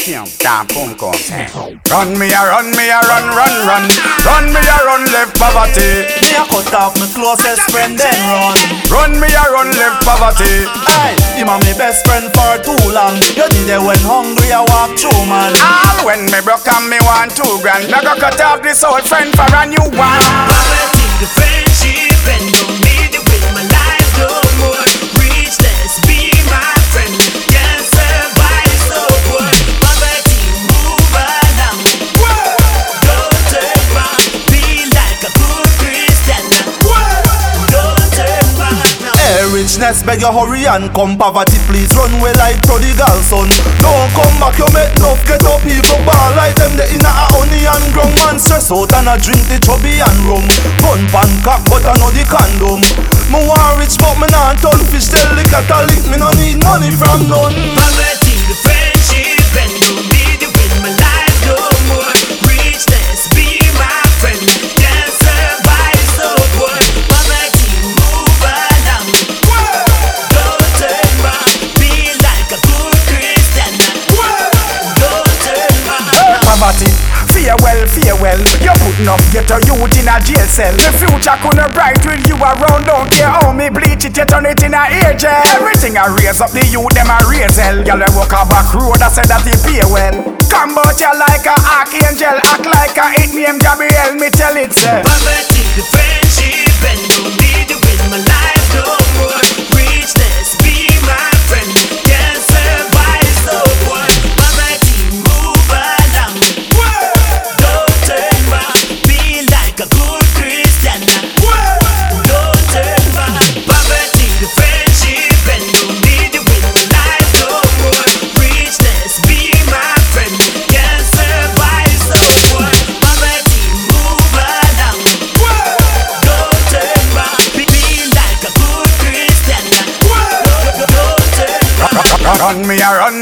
Damn, boom, come. Run me a run, run. Run me a run, left poverty. Me a cut off my closest friend then run. Run me a run, left poverty. Aye, him a me best friend for too long. You did it when hungry I walk through, man. All when me broke and me want $2,000. I go cut off this old friend for a new one. Poverty, the friendship, and don't need it with my life no more. Reach this, be my friend. Can't survive so poor. Poverty, move along. Don't turn back. Be like a good Christian. Don't turn back now. Hey, richness, beg you hurry and come. Poverty, please run away like prodigal son. Don't come back, you make enough get up. People ball like them, they in a honey and ground. Man stress out and I drink the chubby and rum. Gun pan cock, but I know the condom. Me want rich, but me not turn fish. Tell the Catholic, me no need money from none. Poverty, the friendship, and don't need it with my life no more. Reach this, be my friend. Can't survive so poor. Poverty, move along. Don't turn back. Be like a good Christian. Don't turn back. Poverty, farewell. You putting up get a youth in a jail cell. The future couldn't bright with you around. Don't care how me bleach it, you turn it in a age. Everything I raise up the youth, them a raise hell. Y'all walk a back road, I said that they pay well. Come out you like a archangel, act like a it name Gabriel, me tell it say. Poverty, the friendship, and don't need it with my life no more. Reach this, be my friend. Can't survive so poor. Poverty, move along. Don't turn back. Be like a good Christian. Don't turn back. Poverty, the friendship, and don't need it with my life no more. Reach this, be my friend. Can't survive so poor. Poverty, move along. Don't turn back. Be like a good Christian. Don't turn back. Run me a run.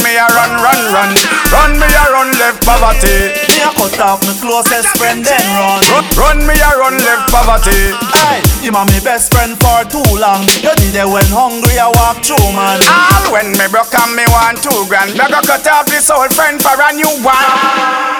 Run me a run, left poverty. Me a cut off my closest friend then run. Run me a run, left poverty. Aye, him a me best friend for too long. You did it when hungry I walk through, man. All when me broke and me want $2,000. I go cut off this old friend for a new one.